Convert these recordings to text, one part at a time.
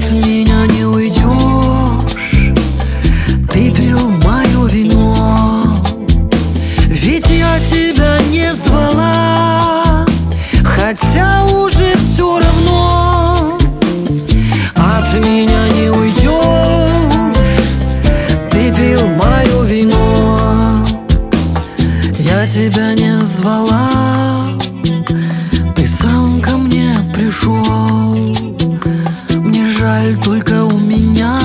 От меня не уйдешь, ты пил мое вино. Ведь я тебя не звала, хотя уже все равно. От меня не уйдешь, ты пил мое вино. Я тебя не звала, ты сам ко мне пришел. Мне жаль, только у меня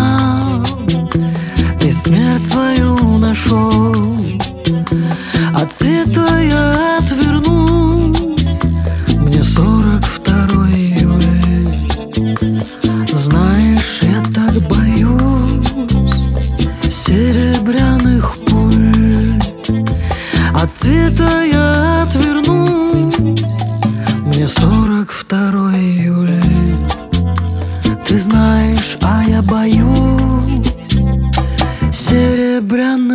ты смерть свою нашел. От света я отвернусь, мне 42 июля. Знаешь, я так боюсь серебряных пуль. От света я отвернусь, мне 42 июля. Ты знаешь, а я боюсь серебряных